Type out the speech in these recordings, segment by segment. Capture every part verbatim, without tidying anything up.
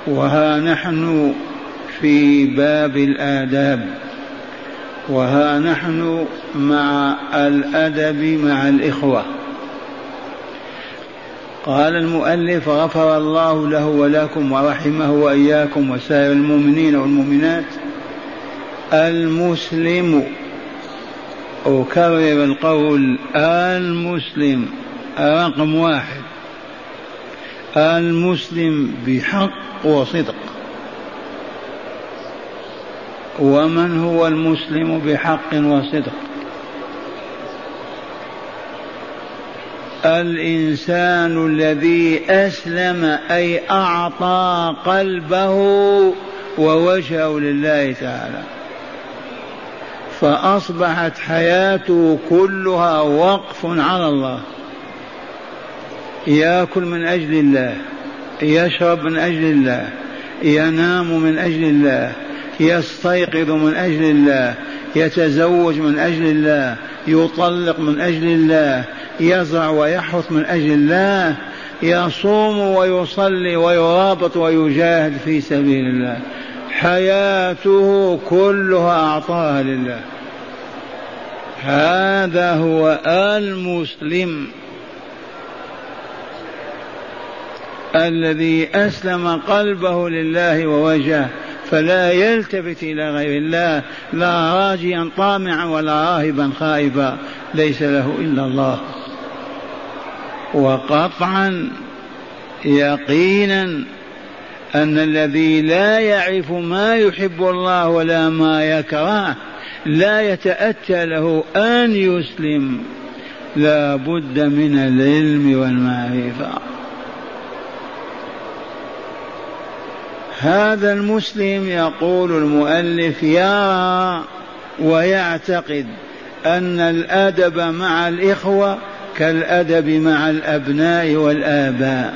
وها نحن في باب الآداب، وها نحن مع الأدب مع الإخوة. قال المؤلف غفر الله له ولكم ورحمه وإياكم وسائر المؤمنين والمؤمنات: المسلم، أكرر القول، المسلم رقم واحد، المسلم بحق وصدق. ومن هو المسلم بحق وصدق؟ الإنسان الذي أسلم أي أعطى قلبه ووجهه لله تعالى، فأصبحت حياته كلها وقف على الله، يأكل من أجل الله، يشرب من أجل الله، ينام من أجل الله، يستيقظ من أجل الله، يتزوج من أجل الله، يطلق من أجل الله، يزرع ويحرث من أجل الله، يصوم ويصلي ويرابط ويجاهد في سبيل الله، حياته كلها أعطاها لله. هذا هو المسلم الذي أسلم قلبه لله ووجهه، فلا يلتفت إلى غير الله، لا راجيا طامعا ولا راهبا خائفا، ليس له إلا الله. وقطعا يقينا أن الذي لا يعرف ما يحب الله ولا ما يكره لا يتأتى له أن يسلم، لا بد من العلم والمعرفة. هذا المسلم يقول المؤلف يرى ويعتقد أن الأدب مع الإخوة كالأدب مع الأبناء والآباء.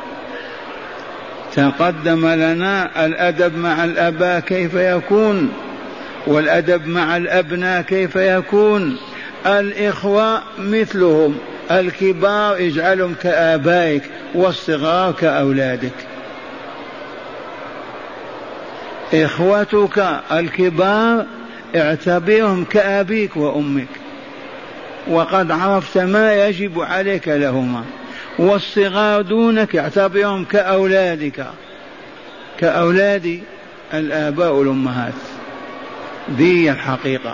تقدم لنا الأدب مع الآباء كيف يكون، والأدب مع الأبناء كيف يكون. الإخوة مثلهم، الكبار اجعلهم كآبائك والصغار كأولادك. إخوتك الكبار اعتبرهم كأبيك وأمك، وقد عرفت ما يجب عليك لهما، والصغار دونك اعتبرهم كأولادك كأولاد الآباء والأمهات. ذي الحقيقة.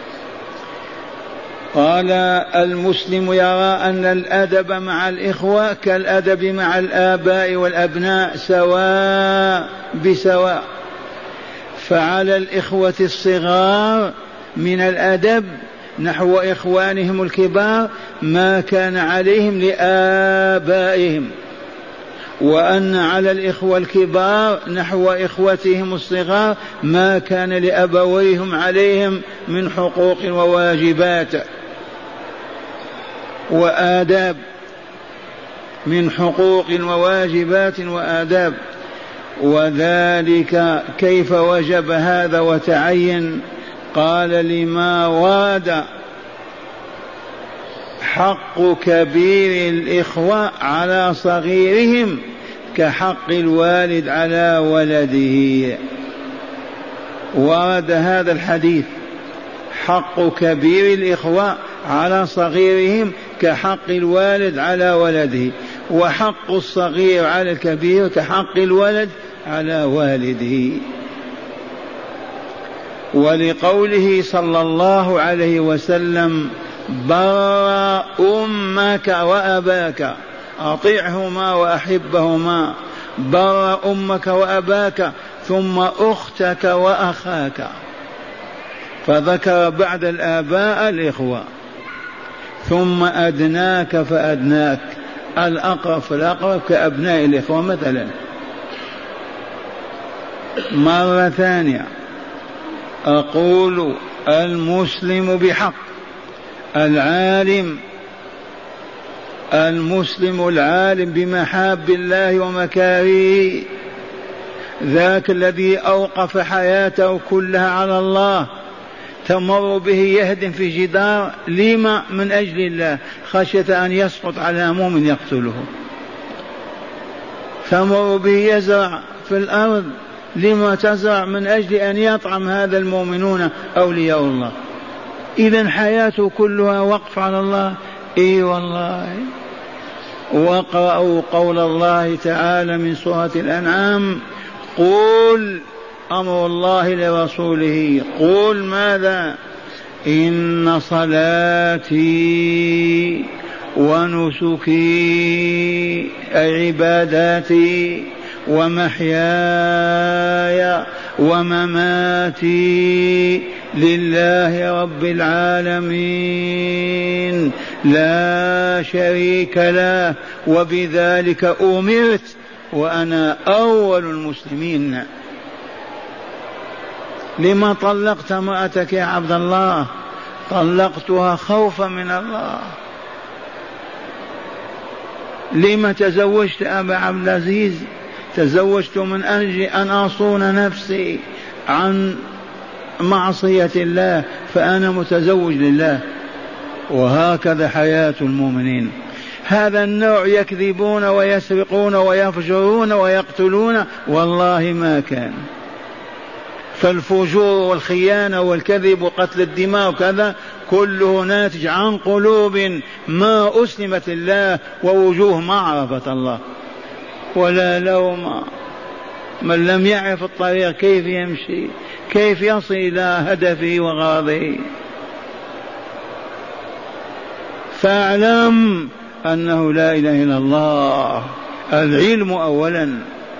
قال المسلم يرى أن الأدب مع الإخوة كالأدب مع الآباء والأبناء سواء بسواء، فعلى الإخوة الصغار من الأدب نحو إخوانهم الكبار ما كان عليهم لآبائهم، وأن على الإخوة الكبار نحو إخوتهم الصغار ما كان لأبويهم عليهم من حقوق وواجبات وآداب، من حقوق وواجبات وآداب. وذلك كيف وجب هذا وتعين؟ قال لما ورد حق كبير الإخوة على صغيرهم كحق الوالد على ولده. ورد هذا الحديث: حق كبير الإخوة على صغيرهم كحق الوالد على ولده، وحق الصغير على الكبير كحق الولد على والده. ولقوله صلى الله عليه وسلم: بر أمك وأباك، أطيعهما وأحبهما، بر أمك وأباك، ثم أختك وأخاك، فذكر بعد الآباء الإخوة، ثم أدناك فأدناك، الأقرب فالأقرب كأبناء الإخوة مثلا. مرة ثانية أقول: المسلم بحق، العالم، المسلم العالم بمحاب الله ومكارهه، ذاك الذي أوقف حياته كلها على الله، تمر به يهدم في جدار، لما؟ من أجل الله، خشية أن يسقط على مؤمن يقتله. تمر به يزرع في الأرض، لما تزرع؟ من أجل أن يطعم هذا المؤمنون أولياء الله. إذن حياته كلها وقف على الله. إي والله. واقرأوا قول الله تعالى من سورة الأنعام: قل، أمر الله لرسوله، قل ماذا؟ إن صلاتي ونسكي أي عباداتي ومحياي ومماتي لله رب العالمين لا شريك له وبذلك أمرت وأنا أول المسلمين. لما طلقت امرأتك يا عبد الله؟ طلقتها خوفا من الله. لما تزوجت أبا عبد العزيز؟ تزوجت من أجل أن أصون نفسي عن معصية الله، فأنا متزوج لله. وهكذا حياة المؤمنين. هذا النوع يكذبون ويسرقون ويفجرون ويقتلون، والله ما كان. فالفجور والخيانة والكذب وقتل الدماء وكذا كله ناتج عن قلوب ما أسلمت الله ووجوه ما عرفت الله. ولا لوم، من لم يعرف الطريق كيف يمشي؟ كيف يصل إلى هدفه وغرضه؟ فاعلم أنه لا إله إلا الله. العلم أولا.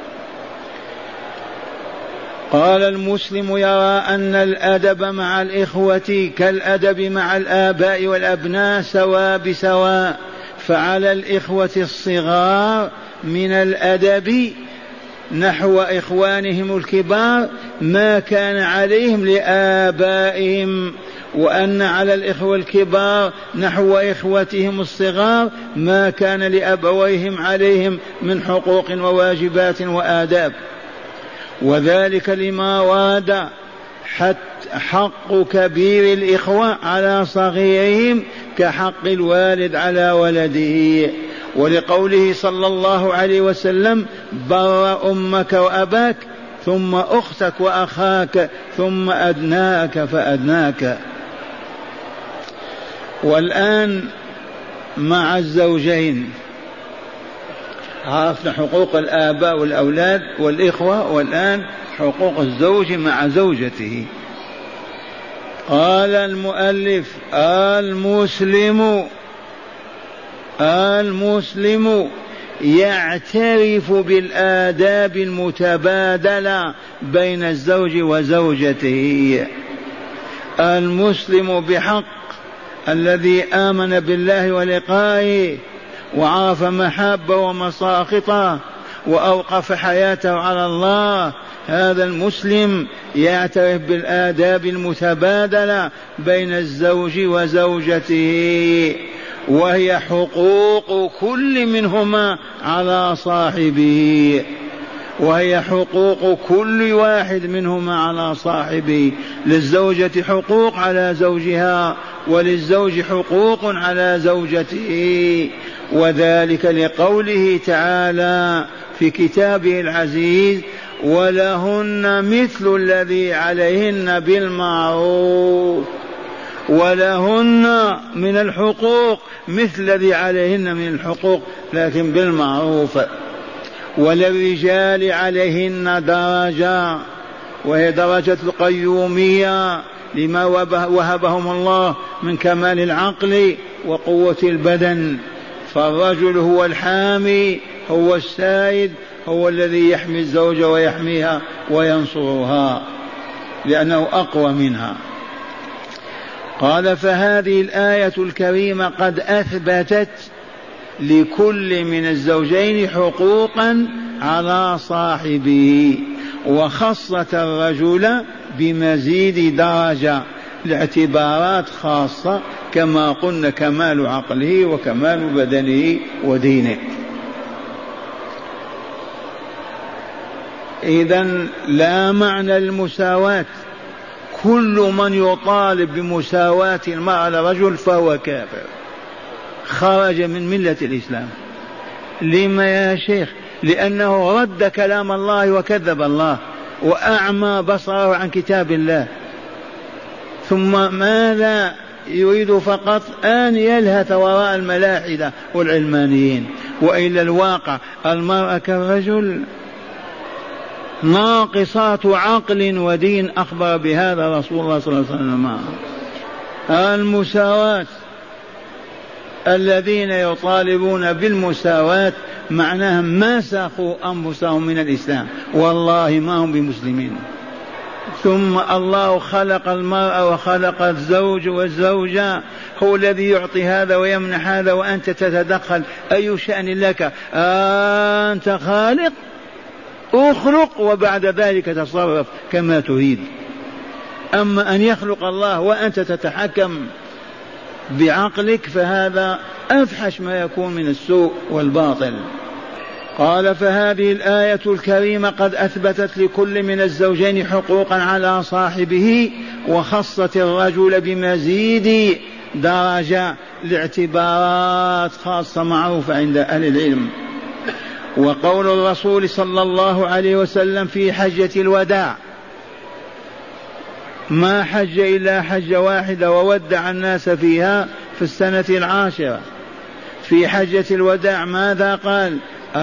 قال: المسلم يرى أن الأدب مع الإخوة كالأدب مع الآباء والأبناء سواء بسواء، فعلى الإخوة الصغار من الأدب نحو إخوانهم الكبار ما كان عليهم لآبائهم، وأن على الإخوة الكبار نحو إخوتهم الصغار ما كان لأبويهم عليهم من حقوق وواجبات وآداب. وذلك لما ورد حق كبير الإخوة على صغيرهم كحق الوالد على ولده، ولقوله صلى الله عليه وسلم: بر أمك وأباك ثم أختك وأخاك ثم أدناك فأدناك. والآن مع الزوجين عرفنا حقوق الآباء والأولاد والإخوة، والآن حقوق الزوج مع زوجته. قال المؤلف: المسلم المسلم يعترف بالآداب المتبادلة بين الزوج وزوجته. المسلم بحق الذي آمن بالله ولقائه وعرف محابه ومساخطه وأوقف حياته على الله، هذا المسلم يعترف بالآداب المتبادلة بين الزوج وزوجته، وهي حقوق كل منهما على صاحبه، وهي حقوق كل واحد منهما على صاحبه. للزوجة حقوق على زوجها، وللزوج حقوق على زوجته، وذلك لقوله تعالى في كتابه العزيز: ولهن مثل الذي عليهن بالمعروف. ولهن من الحقوق مثل الذي عليهن من الحقوق لكن بالمعروف. وللرجال عليهن درجة، وهي درجة القيومية لما وهبهم الله من كمال العقل وقوة البدن. فالرجل هو الحامي، هو السائد، هو الذي يحمي الزوجة ويحميها وينصرها لأنه أقوى منها. قال: فهذه الآية الكريمة قد أثبتت لكل من الزوجين حقوقا على صاحبه، وخصت الرجل بمزيد درجة لاعتبارات خاصة كما قلنا: كمال عقله وكمال بدنه ودينه. إذن لا معنى المساواة. كل من يطالب بمساواة المرأة للرجل فهو كافر، خرج من ملة الإسلام. لما يا شيخ؟ لأنه رد كلام الله وكذب الله وأعمى بصره عن كتاب الله. ثم ماذا يريد؟ فقط أن يلهث وراء الملاحدة والعلمانيين. وإلى الواقع المرأة كالرجل، ناقصات عقل ودين، أخبر بهذا رسول الله صلى الله عليه وسلم. المساواة، الذين يطالبون بالمساواة معناها ما ساقوا أنفسهم من الإسلام، والله ما هم بمسلمين. ثم الله خلق المرأة وخلق الزوج والزوجة، هو الذي يعطي هذا ويمنح هذا وأنت تتدخل. أي شأن لك؟ أنت خالق، اخلق وبعد ذلك تصرف كما تريد. أما أن يخلق الله وأنت تتحكم بعقلك فهذا أفحش ما يكون من السوء والباطل. قال: فهذه الآية الكريمة قد أثبتت لكل من الزوجين حقوقا على صاحبه، وخصت الرجل بمزيد درجة لاعتبارات خاصة معروفة عند أهل العلم. وقول الرسول صلى الله عليه وسلم في حجة الوداع: ما حج إلا حجة واحدة وودع الناس فيها في السنة العاشرة. في حجة الوداع ماذا قال؟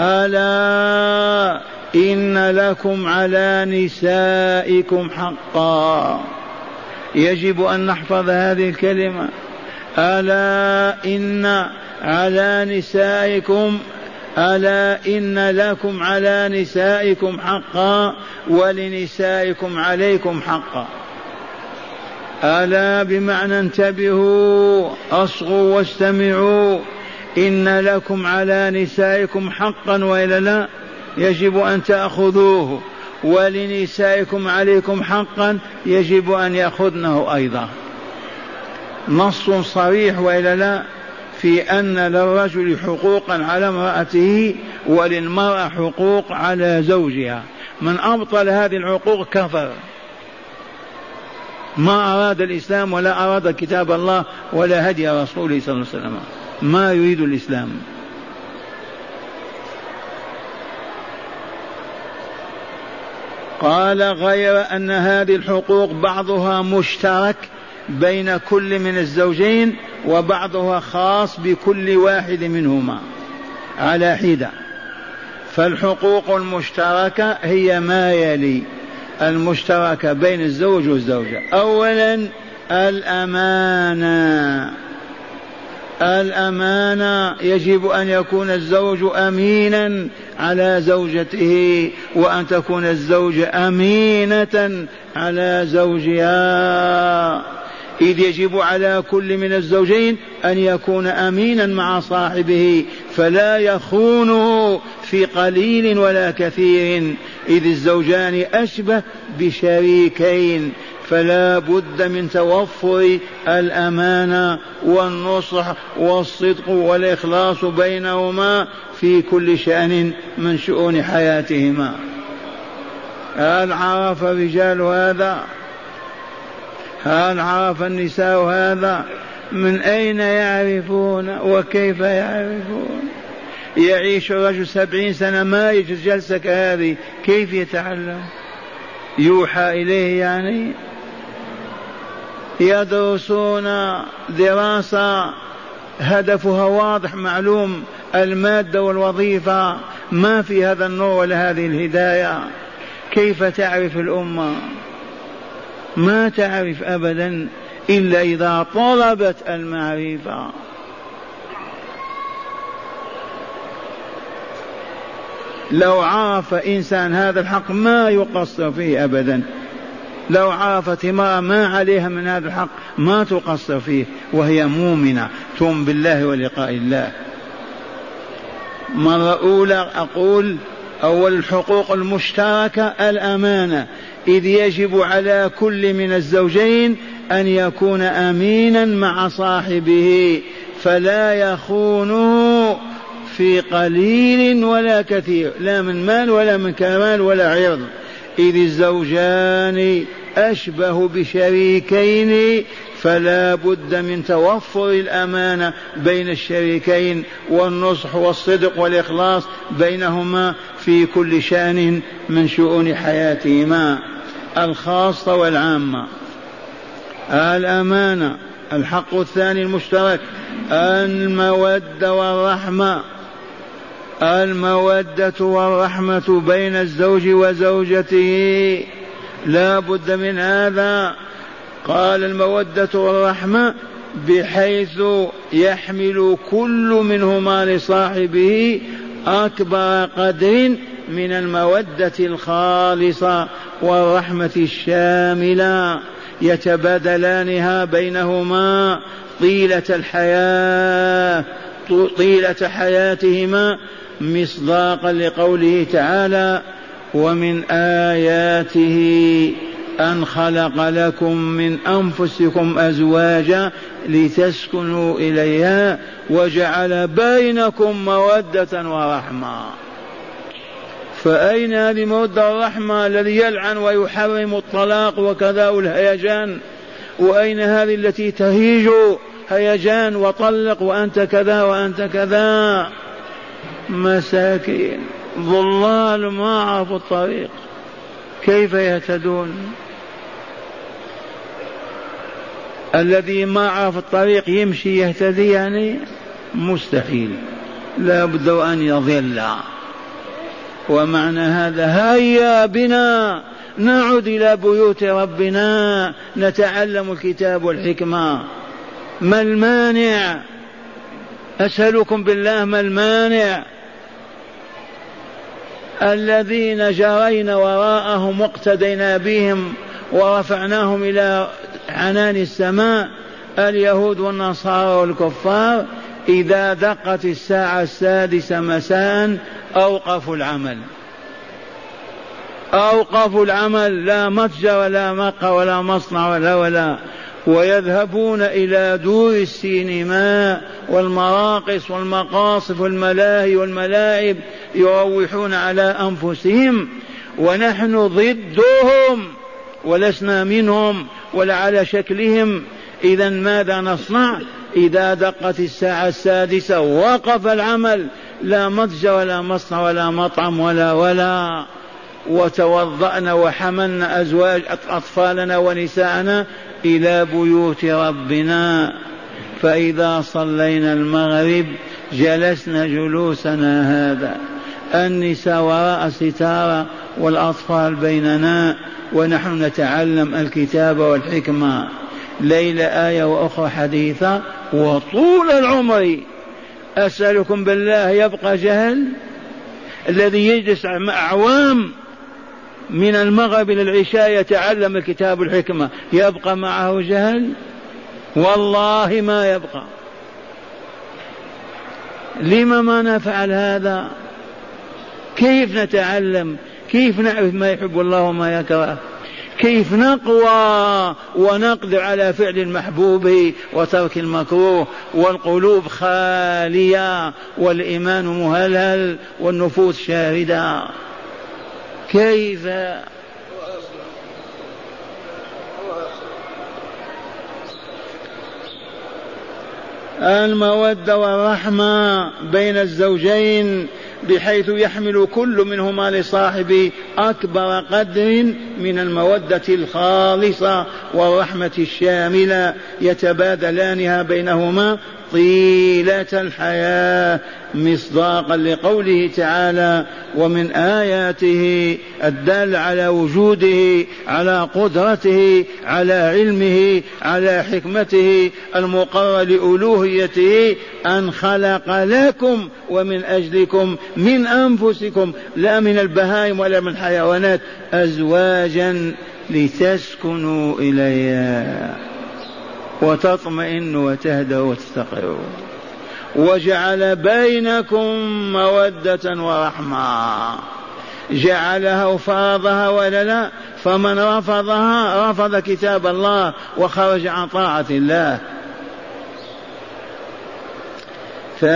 ألا إن لكم على نسائكم حقا. يجب أن نحفظ هذه الكلمة. ألا إن على نسائكم ألا إن لكم على نسائكم حقا ولنسائكم عليكم حقا. ألا بمعنى انتبهوا، أصغوا واستمعوا. إن لكم على نسائكم حقا وإلا لا؟ يجب أن تأخذوه. ولنسائكم عليكم حقا يجب أن يأخذنه أيضا. نص صريح وإلا لا في أن للرجل حقوقا على امرأته وللمرأة حقوق على زوجها. من أبطل هذه الحقوق كفر. ما أراد الإسلام ولا أراد كتاب الله ولا هدي رسوله صلى الله عليه وسلم، ما يريد الإسلام. قال: غير أن هذه الحقوق بعضها مشترك بين كل من الزوجين وبعضها خاص بكل واحد منهما على حدة. فالحقوق المشتركة هي ما يلي: المشتركة بين الزوج والزوجة. أولا الأمانة. الأمانة يجب أن يكون الزوج أمينا على زوجته، وأن تكون الزوجة أمينة على زوجها، إذ يجب على كل من الزوجين أن يكون أمينا مع صاحبه فلا يخونه في قليل ولا كثير، إذ الزوجان أشبه بشريكين، فلا بد من توفر الأمانة والنصح والصدق والإخلاص بينهما في كل شأن من شؤون حياتهما. هل عرف الرجال هذا؟ هل عرف النساء هذا؟ من أين يعرفون وكيف يعرفون؟ يعيش الرجل سبعين سنة ما يجلس جلسة كهذه، كيف يتعلم؟ يوحى إليه يعني؟ يدرسون دراسة هدفها واضح معلوم، المادة والوظيفة، ما في هذا النور ولا هذه الهداية. كيف تعرف الأمة؟ ما تعرف أبدا إلا إذا طلبت المعرفة. لو عرف إنسان هذا الحق ما يقصر فيه أبدا. لو عرفت امرأة ما عليها من هذا الحق ما تقصر فيه، وهي مؤمنة تؤمن بالله ولقاء الله. مرة أولى أقول أول الحقوق المشتركة الأمانة، إذ يجب على كل من الزوجين أن يكون أمينا مع صاحبه فلا يخونه في قليل ولا كثير، لا من مال ولا من كمال ولا عرض، إذ الزوجان أشبه بشريكين، فلا بد من توفر الأمانة بين الشريكين والنصح والصدق والإخلاص بينهما في كل شأن من شؤون حياتهما الخاصة والعامة. الأمانة. الحق الثاني المشترك المودة والرحمة. المودة والرحمة بين الزوج وزوجته لا بد من هذا. قال المودة والرحمة بحيث يحمل كل منهما لصاحبه أكبر قدر من المودة الخالصة والرحمة الشاملة، يتبادلانها بينهما طيلة الحياة طيلة حياتهما، مصداقا لقوله تعالى: ومن آياته أن خلق لكم من أنفسكم أزواجا لتسكنوا إليها وجعل بينكم مودة ورحمة. فأين هذه المودة والرحمة الذي يلعن ويحرم الطلاق وكذا والهيجان؟ وأين هذه التي تهيج هيجان وطلق وأنت كذا وأنت كذا؟ مساكين ضلال ما عرفوا الطريق، كيف يهتدون؟ الذي ما عرف الطريق يمشي يهتدي؟ يعني مستحيل، لا بد أن يضل. ومعنى هذا هيا بنا نعد إلى بيوت ربنا نتعلم الكتاب والحكمة. ما المانع؟ أسألكم بالله ما المانع؟ الذين جرينا وراءهم واقتدينا بهم ورفعناهم إلى عنان السماء، اليهود والنصارى والكفار، إذا دقت الساعة السادسة مساء أوقفوا العمل أوقفوا العمل لا متجر ولا مقهى ولا مصنع ولا ولا ويذهبون إلى دور السينما والمراقص والمقاصف والملاهي والملاعب يروحون على أنفسهم، ونحن ضدهم ولسنا منهم ولا على شكلهم. إذا ماذا نصنع؟ إذا دقت الساعة السادسة وقف العمل، لا متجر ولا مصنع ولا مطعم ولا ولا وتوضأنا وحملنا أزواج أطفالنا ونساءنا إلى بيوت ربنا. فإذا صلينا المغرب جلسنا جلوسنا هذا، النساء وراء ستارة والأطفال بيننا، ونحن نتعلم الكتاب والحكمة، ليلة آية وأخرى حديثة وطول العمر. أسألكم بالله يبقى جهل؟ الذي يجلس أعوام من المغرب إلى العشاء يتعلم الكتاب والحكمة يبقى معه جهل؟ والله ما يبقى. لما ما نفعل هذا؟ كيف نتعلم؟ كيف نعرف ما يحب الله وما يكره؟ كيف نقوى ونقدر على فعل المحبوب وترك المكروه والقلوب خالية والإيمان مهلهل والنفوس شاردة؟ كيف؟ المودة والرحمة بين الزوجين بحيث يحمل كل منهما لصاحبه أكبر قدر من المودة الخالصة والرحمة الشاملة، يتبادلانها بينهما طيلة الحياة، مصداقا لقوله تعالى: ومن آياته الدال على وجوده، على قدرته، على علمه، على حكمته المقرر لألوهيته، أن خلق لكم ومن أجلكم من أنفسكم، لا من البهائم ولا من الحيوانات، أزواجا لتسكنوا إليها وتطمئنوا وتهدأوا وتستقروا، وجعل بينكم مودة ورحمة. جعلها وفرضها ولا لا؟ فمن رفضها رفض كتاب الله وخرج عن طاعة الله.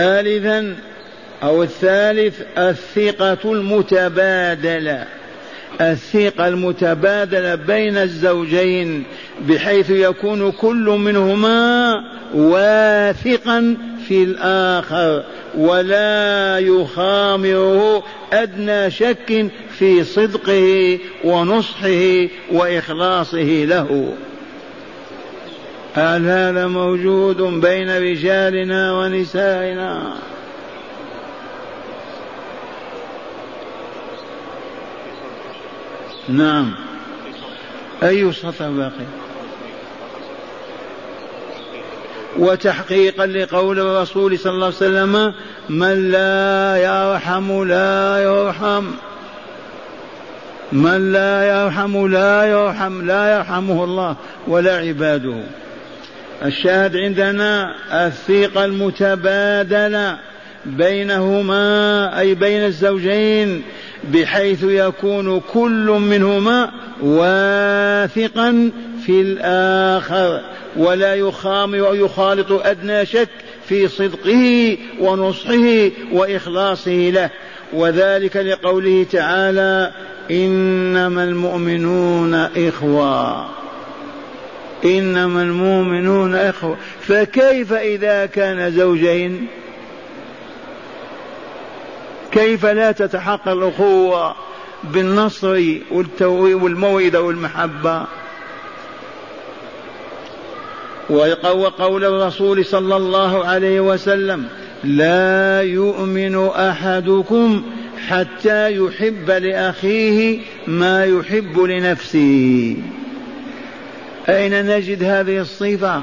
ثالثا أو الثالث الثقة المتبادلة، الثقة المتبادلة بين الزوجين بحيث يكون كل منهما واثقا في الآخر ولا يخامره أدنى شك في صدقه ونصحه وإخلاصه له. هل هذا موجود بين رجالنا ونسائنا؟ نعم. أي سطر باقي؟ وتحقيقا لقول الرسول صلى الله عليه وسلم من لا يرحم لا يرحم، من لا يرحم لا يرحم، لا يرحمه الله ولا عباده. الشاهد عندنا الثقة المتبادلة بينهما أي بين الزوجين بحيث يكون كل منهما واثقا في الآخر ولا يخامر ويخالط أدنى شك في صدقه ونصحه وإخلاصه له. وذلك لقوله تعالى إنما المؤمنون إخوة، إنما المؤمنون إخوة. فكيف إذا كان زوجين؟ كيف لا تتحقق الأخوة بالنصر والموعظة والمحبة؟ وقول الرسول صلى الله عليه وسلم لا يؤمن أحدكم حتى يحب لأخيه ما يحب لنفسه. أين نجد هذه الصفة؟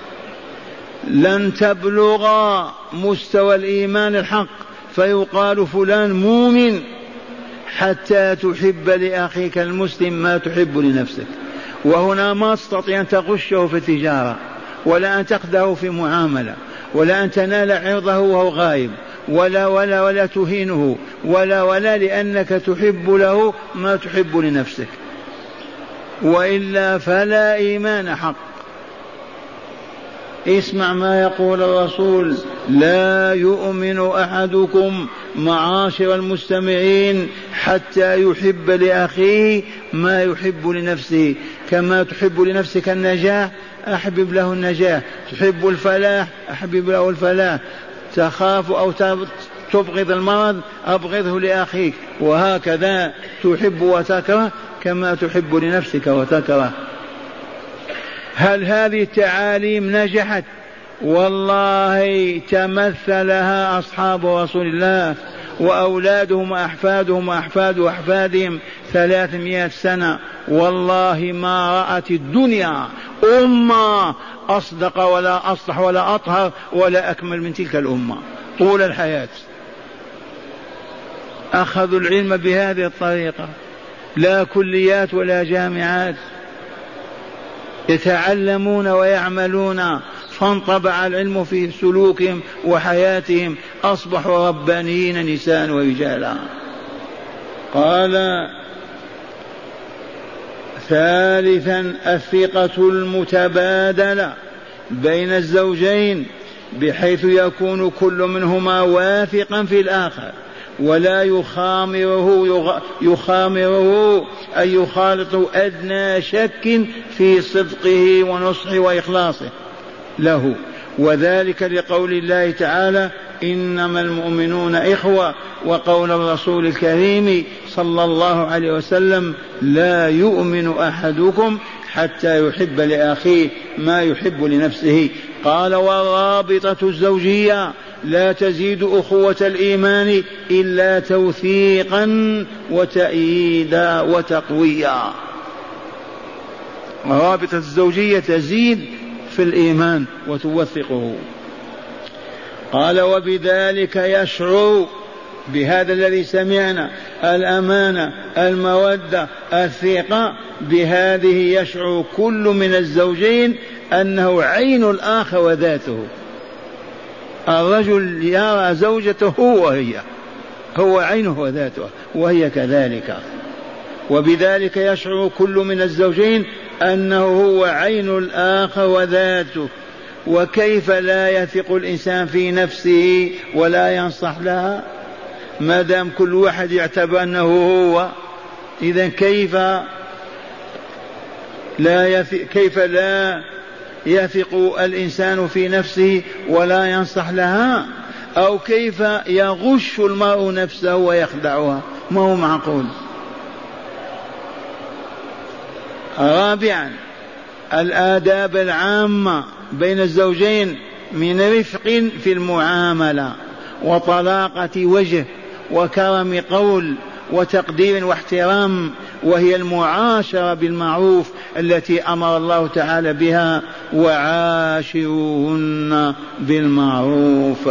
لن تبلغ مستوى الإيمان الحق فيقال فلان مؤمن حتى تحب لأخيك المسلم ما تحب لنفسك. وهنا ما تستطيع أن تغشه في التجارة ولا أن تقده في معاملة ولا أن تنال عرضه وهو غائب ولا ولا ولا تهينه ولا ولا لأنك تحب له ما تحب لنفسك، وإلا فلا إيمان حق. اسمع ما يقول الرسول لا يؤمن أحدكم معاشر المستمعين حتى يحب لأخيه ما يحب لنفسه. كما تحب لنفسك النجاح أحبب له النجاح، تحب الفلاح أحبب له الفلاح، تخاف أو تبغض المرض أبغضه لأخيك، وهكذا تحب وتكره كما تحب لنفسك وتكره. هل هذه التعاليم نجحت؟ والله تمثلها أصحاب رسول الله وأولادهم وأحفادهم وأحفاد أحفادهم ثلاثمائة سنة. والله ما رأت الدنيا أمة أصدق ولا أصلح ولا أطهر ولا أكمل من تلك الأمة طول الحياة. أخذوا العلم بهذه الطريقة، لا كليات ولا جامعات، يتعلمون ويعملون، فانطبع العلم في سلوكهم وحياتهم، أصبحوا ربانيين نساء ورجالا. قال ثالثا الثقة المتبادلة بين الزوجين بحيث يكون كل منهما واثقا في الآخر ولا يخامره يخامره أي يخالط أدنى شك في صدقه ونصحه وإخلاصه له. وذلك لقول الله تعالى إنما المؤمنون إخوة، وقول الرسول الكريم صلى الله عليه وسلم لا يؤمن أحدكم حتى يحب لأخيه ما يحب لنفسه. قال والرابطة الزوجية لا تزيد أخوة الإيمان إلا توثيقا وتأييدا وتقويا. الرابطة الزوجية تزيد في الإيمان وتوثقه. قال وبذلك يشعر بهذا الذي سمعنا الأمانة المودة الثقة، بهذه يشعر كل من الزوجين أنه عين الآخر وذاته. الرجل يرى زوجته هو هي هو عينه وذاته وهي كذلك. وبذلك يشعر كل من الزوجين أنه هو عين الآخر وذاته. وكيف لا يثق الإنسان في نفسه ولا ينصح لها ما دام كل واحد يعتبر أنه هو؟ إذن كيف لا يثق كيف لا يثق الإنسان في نفسه ولا ينصح لها؟ أو كيف يغش المرء نفسه ويخدعها؟ ما هو معقول. رابعا الآداب العامة بين الزوجين من رفق في المعاملة وطلاقة وجه وكرم قول وتقدير واحترام، وهي المعاشرة بالمعروف التي أمر الله تعالى بها: وعاشروهن بالمعروف.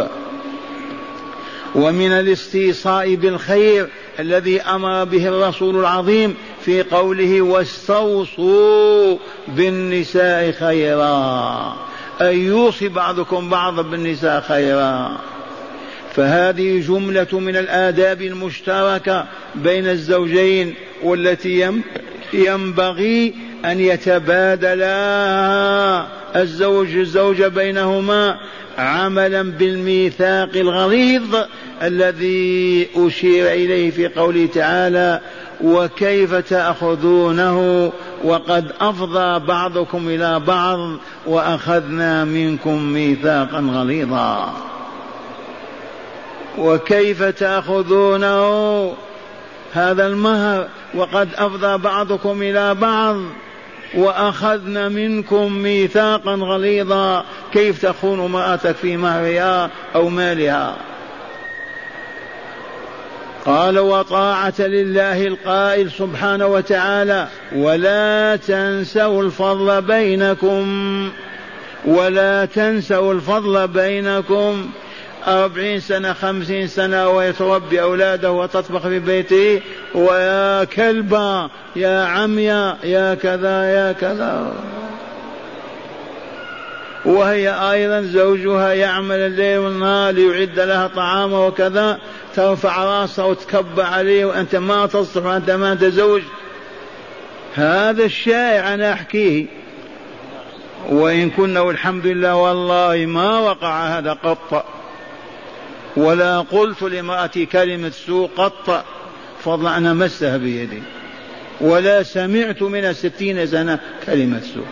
ومن الاستيصاء بالخير الذي أمر به الرسول العظيم في قوله: واستوصوا بالنساء خيرا، أن يوصي بعضكم بعضا بالنساء خيرا. فهذه جملة من الآداب المشتركة بين الزوجين، والتي ينبغي أن يتبادلا الزوج الزوجة بينهما عملا بالميثاق الغليظ الذي أشير إليه في قوله تعالى: وكيف تأخذونه وقد أفضى بعضكم إلى بعض وأخذنا منكم ميثاقا غليظا. وكيف تأخذونه، هذا المهر، وقد أفضى بعضكم إلى بعض وأخذنا منكم ميثاقا غليظا. كيف تخون امرأتك في مهرها أو مالها؟ قال: وطاعة لله القائل سبحانه وتعالى: ولا تنسوا الفضل بينكم ولا تنسوا الفضل بينكم. أربعين سنة خمسين سنة ويتربي أولاده وتطبخ في بيته، ويا كلبة يا عمية يا كذا يا كذا، وهي أيضا زوجها يعمل الليل والنهار ليعد لها طعامه وكذا، ترفع راسها وتكبر عليه وأنت ما تصلح وأنت ما تزوج. هذا الشائع أنا أحكيه، وإن كنا والحمد لله والله ما وقع هذا قط، ولا قلت لامرأتي كلمة سوء قط، فضلا أن مسها بيدي، ولا سمعت من ستين سنة كلمة سوء.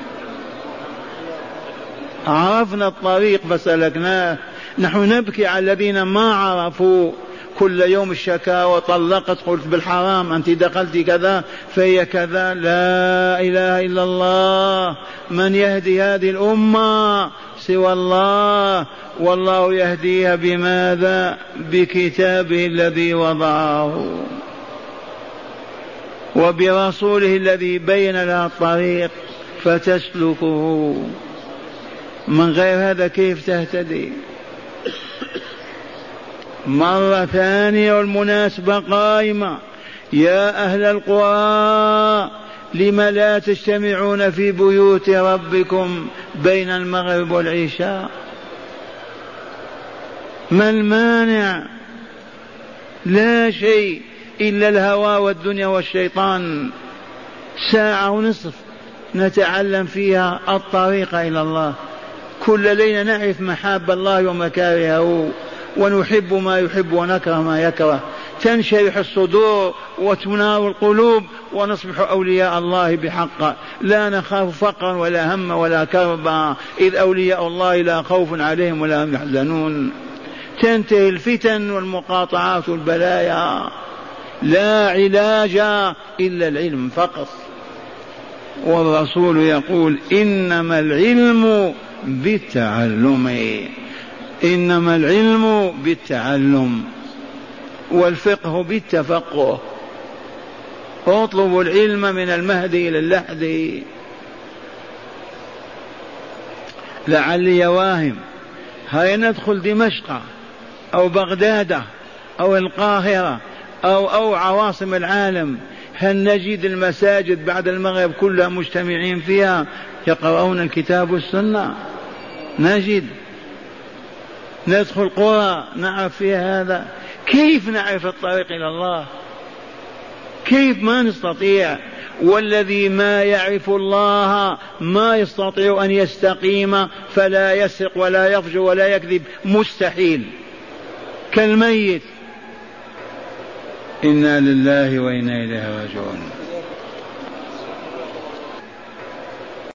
عرفنا الطريق فسلكناه. نحن نبكي على الذين ما عرفوا، كل يوم الشكاوى: طلقت، قلت بالحرام، أنت دخلت كذا فهي كذا. لا إله إلا الله. من يهدي هذه الأمة سوى الله؟ والله يهديها بماذا؟ بكتابه الذي وضعه وبرسوله الذي بين لها الطريق فتسلكه. من غير هذا كيف تهتدي؟ مرة ثانية والمناسبة قائمة: يا أهل القرى لم لا تجتمعون في بيوت ربكم بين المغرب والعشاء؟ ما المانع؟ لا شيء إلا الهوى والدنيا والشيطان. ساعة ونصف نتعلم فيها الطريق إلى الله. كل ليلة نعرف محاب الله ومكارهه، ونحب ما يحب ونكره ما يكره. تنشرح الصدور وتنار القلوب ونصبح أولياء الله بحق، لا نخاف فقرا ولا هم ولا كربا، إذ أولياء الله لا خوف عليهم ولا هم يحزنون. تنتهي الفتن والمقاطعات والبلايا. لا علاج إلا العلم فقط. والرسول يقول: إنما العلم بالتعلم، إنما العلم بالتعلم، والفقه بالتفقه. اطلبوا العلم من المهد إلى اللحد. لعلي واهم، هيا ندخل دمشق أو بغداد أو القاهرة أو أو عواصم العالم، هل نجد المساجد بعد المغرب كلها مجتمعين فيها يقرؤون الكتاب والسنة؟ نجد. ندخل قرى نعرف فيها هذا. كيف نعرف الطريق إلى الله؟ كيف؟ ما نستطيع. والذي ما يعرف الله ما يستطيع أن يستقيم، فلا يسرق ولا يفجر ولا يكذب، مستحيل، كالميت. إنا لله وإنا إليه راجعون.